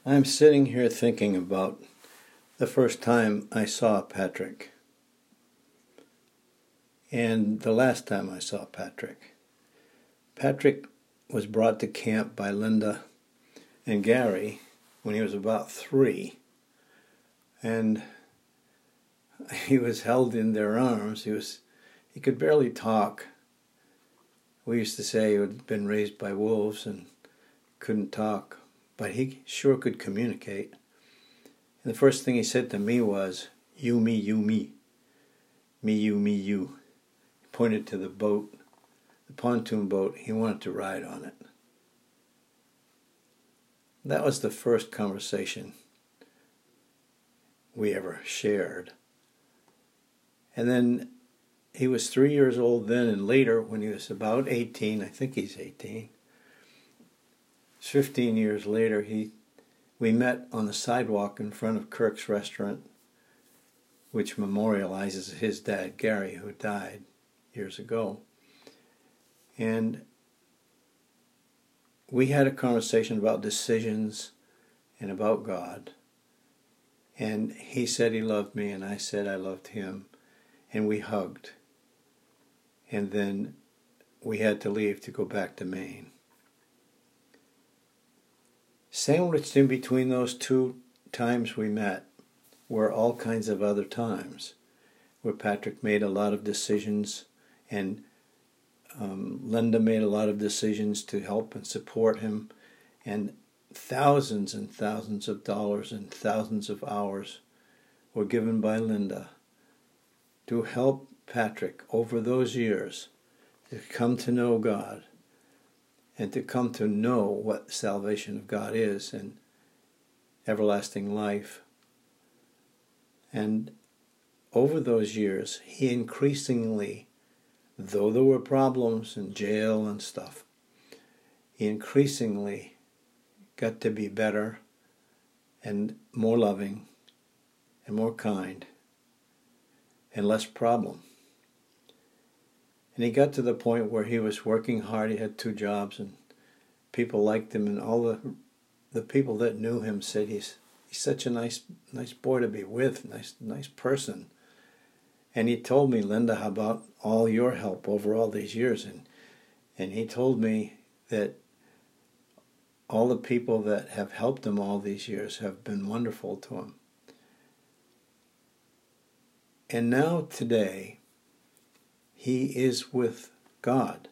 I'm sitting here thinking about the first time I saw Patrick and the last time I saw Patrick. Patrick was brought to camp by Linda and Gary when he was about 3, and he was held in their arms. He could barely talk. We used to say he had been raised by wolves and couldn't talk, but he sure could communicate. And the first thing he said to me was, "You, me, you, me. Me, you, me, you." He pointed to the boat, the pontoon boat. He wanted to ride on it. That was the first conversation we ever shared. And then he was 3 years old then, and later when he was about 18, I think he's 18, 15 years later, we met on the sidewalk in front of Kirk's restaurant, which memorializes his dad, Gary, who died years ago. And we had a conversation about decisions and about God. And he said he loved me, and I said I loved him. And we hugged. And then we had to leave to go back to Maine. Sandwiched in between those two times we met were all kinds of other times where Patrick made a lot of decisions, and Linda made a lot of decisions to help and support him, and thousands of dollars and thousands of hours were given by Linda to help Patrick over those years to come to know God and to come to know what the salvation of God is and everlasting life. And over those years, he increasingly, though there were problems in jail and stuff, he increasingly got to be better and more loving and more kind and less problem. And he got to the point where he was working hard. He had 2 jobs, and people liked him, and all the people that knew him said he's such a nice boy to be with, nice person. And he told me, "Linda, about all your help over all these years?" And he told me that all the people that have helped him all these years have been wonderful to him. And now today, he is with God.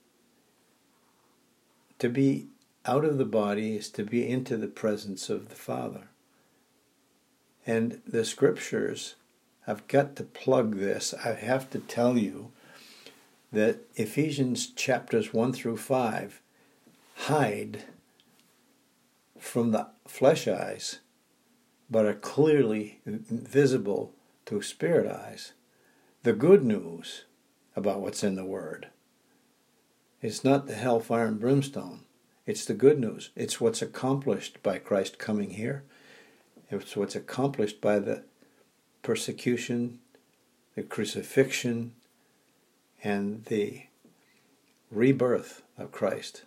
To be out of the body is to be into the presence of the Father. And the scriptures, I've got to plug this. I have to tell you that Ephesians chapters 1 through 5 hide from the flesh eyes, but are clearly visible to spirit eyes, the good news about what's in the Word. It's not the hellfire and brimstone. It's the good news. It's what's accomplished by Christ coming here. It's what's accomplished by the persecution, the crucifixion, and the rebirth of Christ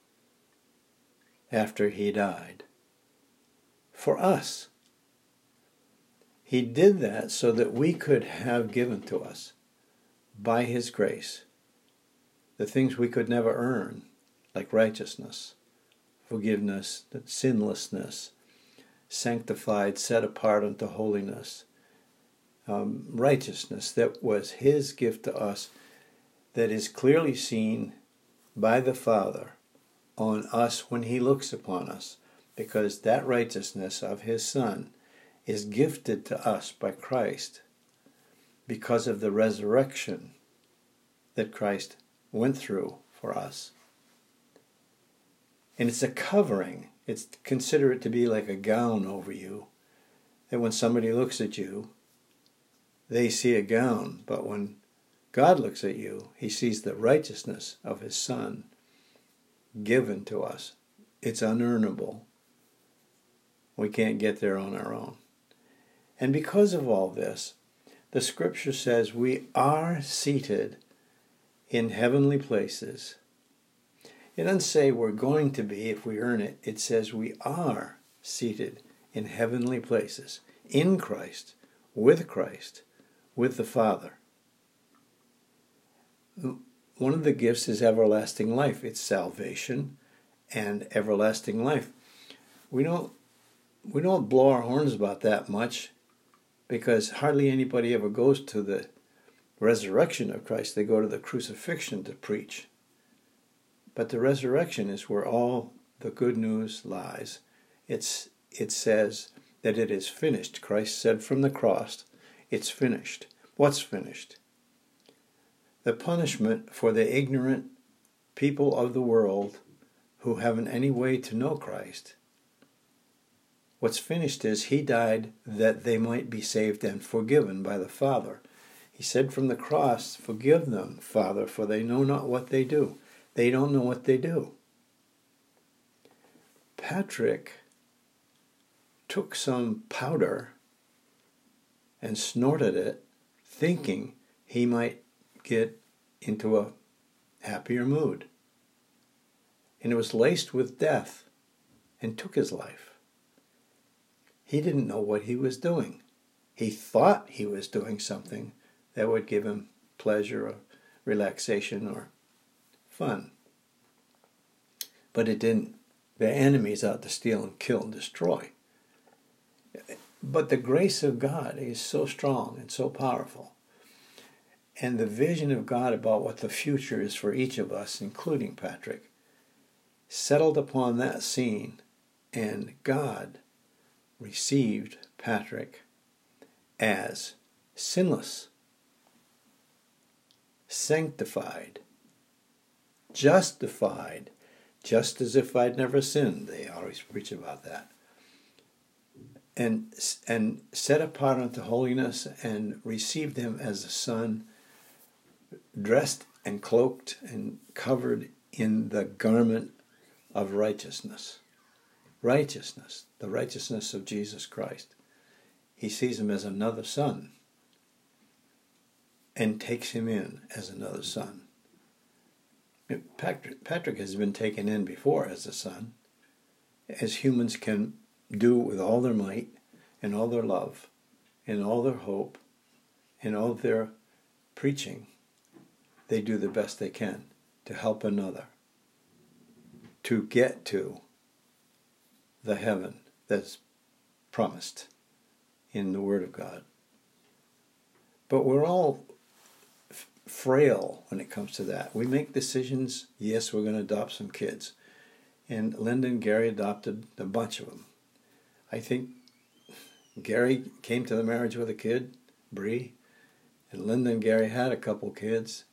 after he died for us. He did that so that we could have given to us by his grace the things we could never earn, like righteousness, forgiveness, sinlessness, sanctified, set apart unto holiness, righteousness that was his gift to us, that is clearly seen by the Father on us when he looks upon us, because that righteousness of his Son is gifted to us by Christ because of the resurrection that Christ went through for us. And it's a covering. Consider it to be like a gown over you, that when somebody looks at you, they see a gown, but when God looks at you, he sees the righteousness of his Son given to us. It's unearnable. We can't get there on our own. And because of all this, the scripture says we are seated in heavenly places. It doesn't say we're going to be if we earn it. It says we are seated in heavenly places, in Christ, with the Father. One of the gifts is everlasting life. It's salvation and everlasting life. We don't blow our horns about that much, because hardly anybody ever goes to the resurrection of Christ. They go to the crucifixion to preach. But the resurrection is where all the good news lies. It says that it is finished. Christ said from the cross, it's finished. What's finished? The punishment for the ignorant people of the world who haven't any way to know Christ. What's finished is he died that they might be saved and forgiven by the Father. He said from the cross, forgive them, Father, for they know not what they do. They don't know what they do. Patrick took some powder and snorted it, thinking he might get into a happier mood. And it was laced with death and took his life. He didn't know what he was doing. He thought he was doing something that would give him pleasure or relaxation or fun. But it didn't. The enemy's out to steal and kill and destroy. But the grace of God is so strong and so powerful. And the vision of God about what the future is for each of us, including Patrick, settled upon that scene, and God received Patrick as sinless, sanctified, justified, just as if I'd never sinned. They always preach about that. And set apart unto holiness, and received him as a son, dressed and cloaked and covered in the garment of righteousness. Righteousness, the righteousness of Jesus Christ. He sees him as another son and takes him in as another son. Patrick has been taken in before as a son, as humans can do with all their might and all their love and all their hope and all their preaching. They do the best they can to help another to get to the heaven that's promised in the Word of God. But we're all frail when it comes to that. We make decisions. Yes, we're going to adopt some kids. And Linda and Gary adopted a bunch of them. I think Gary came to the marriage with a kid, Bree, and Linda and Gary had a couple kids.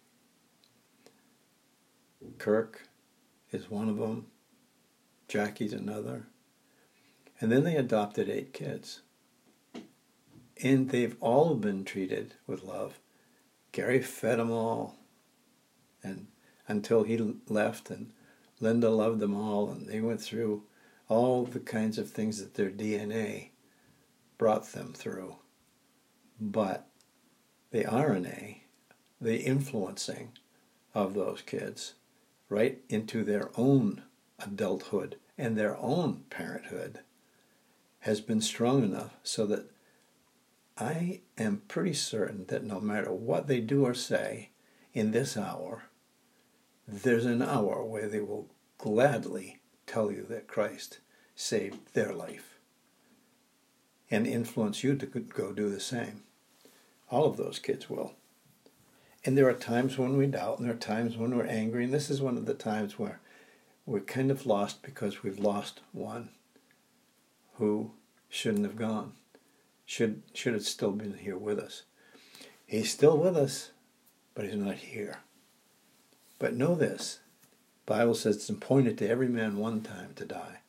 Kirk is one of them. Jackie's another. And then they adopted 8 kids. And they've all been treated with love. Gary fed them all, and until he left, and Linda loved them all, and they went through all the kinds of things that their DNA brought them through. But the RNA, the influencing of those kids right into their own adulthood and their own parenthood has been strong enough so that I am pretty certain that no matter what they do or say in this hour, there's an hour where they will gladly tell you that Christ saved their life and influence you to go do the same. All of those kids will. And there are times when we doubt, and there are times when we're angry, and this is one of the times where we're kind of lost because we've lost one who shouldn't have gone. Should have still been here with us. He's still with us, but he's not here. But know this, the Bible says it's appointed to every man one time to die.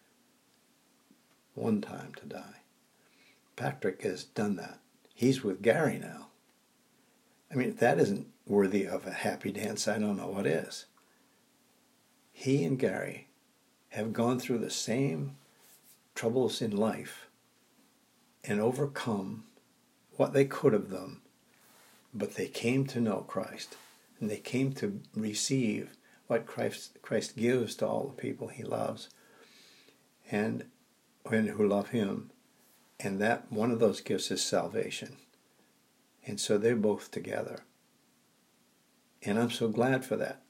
One time to die. Patrick has done that. He's with Gary now. I mean, if that isn't worthy of a happy dance, I don't know what is. He and Gary have gone through the same troubles in life and overcome what they could have done, but they came to know Christ, and they came to receive what Christ gives to all the people he loves. And and who love him. And that one of those gifts is salvation. And so they're both together. And I'm so glad for that.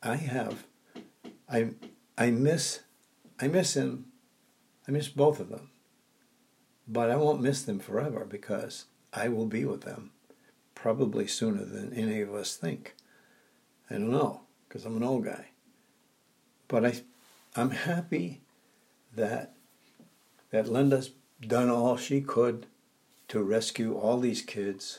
I miss him. I miss both of them. But I won't miss them forever because I will be with them probably sooner than any of us think. I don't know, because I'm an old guy. But I'm happy that Linda's done all she could to rescue all these kids.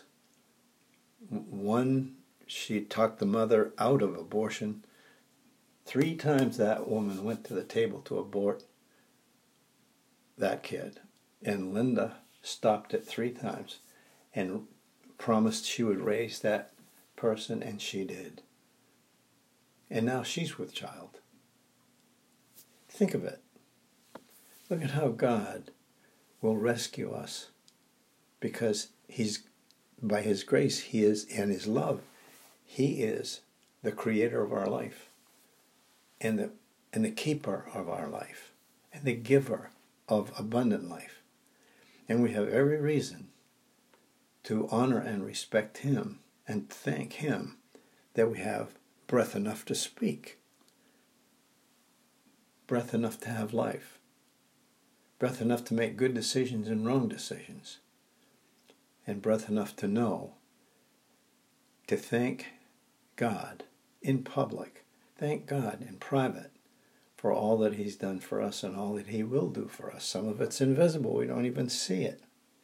One, she talked the mother out of abortion. 3 times that woman went to the table to abort that kid. And Linda stopped it 3 times and promised she would raise that person, and she did. And now she's with child. Think of it. Look at how God will rescue us, because by his grace, he is, and his love, he is the creator of our life, and the keeper of our life, and the giver of abundant life. And we have every reason to honor and respect him and thank him that we have breath enough to speak, breath enough to have life, breath enough to make good decisions and wrong decisions, and breath enough to know to thank God in public, thank God in private for all that he's done for us and all that he will do for us. Some of it's invisible. We don't even see it.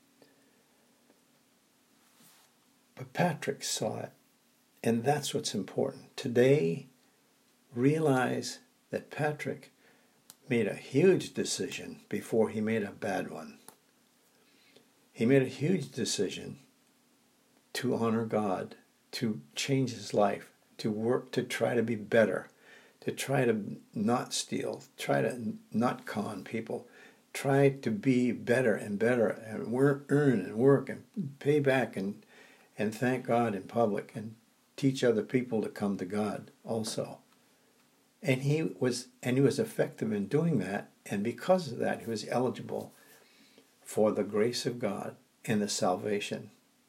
But Patrick saw it, and that's what's important. Today, realize that Patrick made a huge decision before he made a bad one. He made a huge decision to honor God, to change his life, to work to try to be better, to try to not steal, try to not con people, try to be better and better, and earn and work and pay back and thank God in public and teach other people to come to God also. And he was effective in doing that, and because of that, he was eligible for the grace of God and the salvation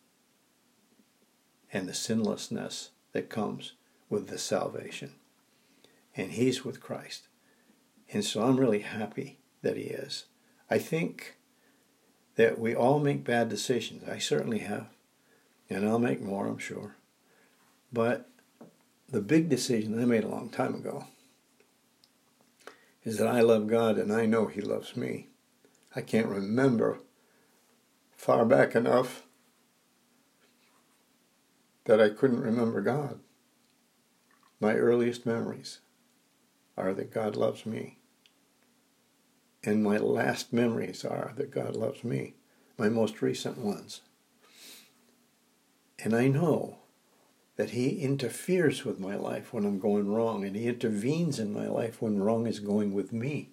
and the sinlessness that comes with the salvation. And he's with Christ. And so I'm really happy that he is. I think that we all make bad decisions. I certainly have. And I'll make more, I'm sure. But the big decision I made a long time ago is that I love God and I know he loves me. I can't remember far back enough that I couldn't remember God. My earliest memories are that God loves me. And my last memories are that God loves me. My most recent ones. And I know that he interferes with my life when I'm going wrong, and he intervenes in my life when wrong is going with me.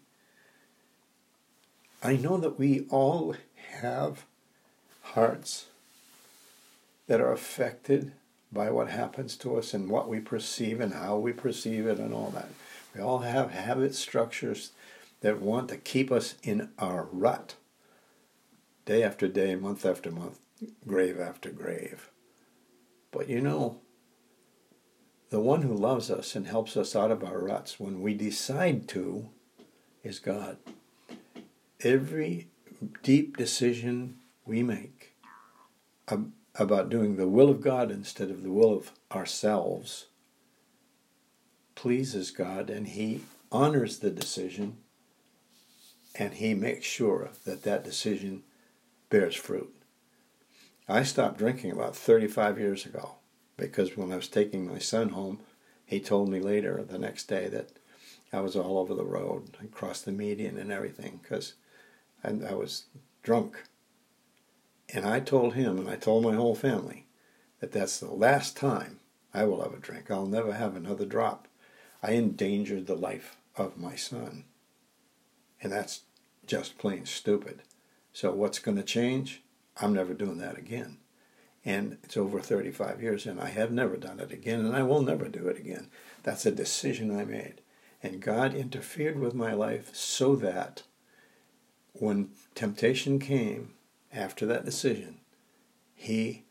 I know that we all have hearts that are affected by what happens to us and what we perceive and how we perceive it and all that. We all have habit structures that want to keep us in our rut, day after day, month after month, grave after grave. But you know, the one who loves us and helps us out of our ruts when we decide to is God. Every deep decision we make about doing the will of God instead of the will of ourselves pleases God, and he honors the decision, and he makes sure that that decision bears fruit. I stopped drinking about 35 years ago because when I was taking my son home, he told me later the next day that I was all over the road. I crossed the median and everything because I was drunk. And I told him, and I told my whole family, that that's the last time I will ever drink. I'll never have another drop. I endangered the life of my son. And that's just plain stupid. So what's going to change? I'm never doing that again. And it's over 35 years, and I have never done it again, and I will never do it again. That's a decision I made. And God interfered with my life so that when temptation came after that decision, he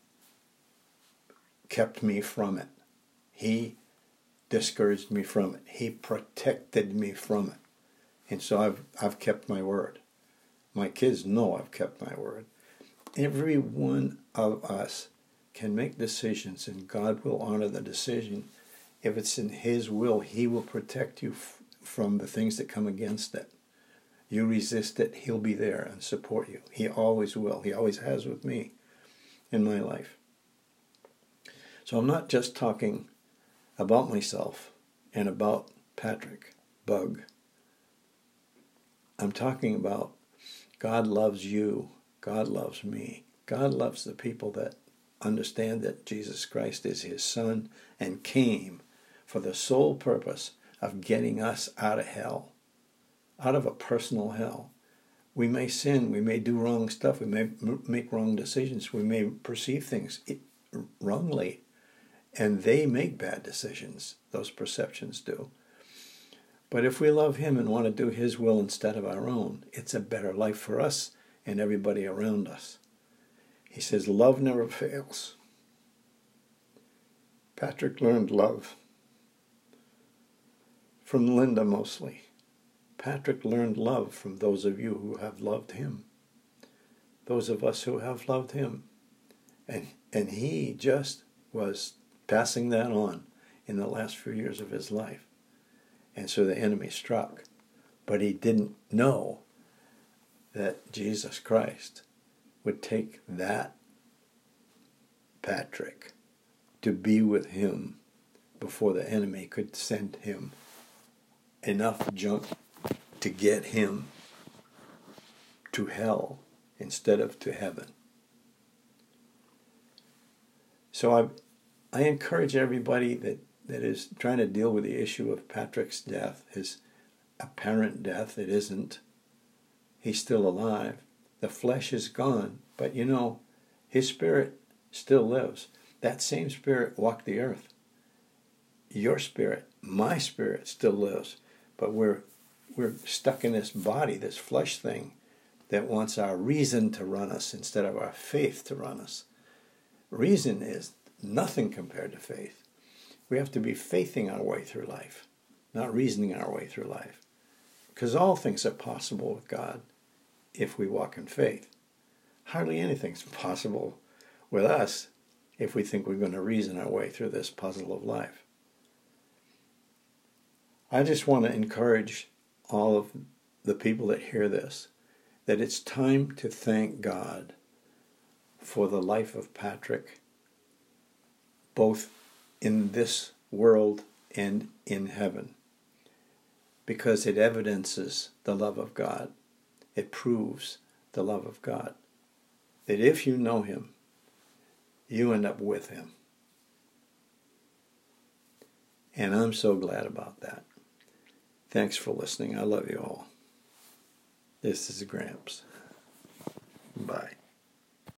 kept me from it. He discouraged me from it. He protected me from it. And so I've kept my word. My kids know I've kept my word. Every one of us can make decisions, and God will honor the decision. If it's in His will, He will protect you from the things that come against it. You resist it, He'll be there and support you. He always will. He always has with me in my life. So I'm not just talking about myself and about Patrick Bug. I'm talking about God loves you. God loves me. God loves the people that understand that Jesus Christ is His Son and came for the sole purpose of getting us out of hell, out of a personal hell. We may sin, we may do wrong stuff, we may make wrong decisions, we may perceive things wrongly, and they make bad decisions. Those perceptions do. But if we love Him and want to do His will instead of our own, it's a better life for us and everybody around us. He says, love never fails. Patrick learned love from Linda mostly. Patrick learned love from those of you who have loved him. Those of us who have loved him. And he just was passing that on in the last few years of his life. And so the enemy struck. But he didn't know that Jesus Christ would take that Patrick to be with him before the enemy could send him enough junk to get him to hell instead of to heaven. So I encourage everybody that is trying to deal with the issue of Patrick's death, his apparent death. It isn't. He's still alive. The flesh is gone, but his spirit still lives. That same spirit walked the earth. Your spirit, my spirit, still lives, but we're stuck in this body, this flesh thing that wants our reason to run us instead of our faith to run us. Reason is nothing compared to faith. We have to be faithing our way through life, not reasoning our way through life. Because all things are possible with God if we walk in faith. Hardly anything's possible with us if we think we're going to reason our way through this puzzle of life. I just want to encourage all of the people that hear this, that it's time to thank God for the life of Patrick, both in this world and in heaven, because it evidences the love of God. It proves the love of God. That if you know Him, you end up with Him. And I'm so glad about that. Thanks for listening. I love you all. This is Gramps. Bye.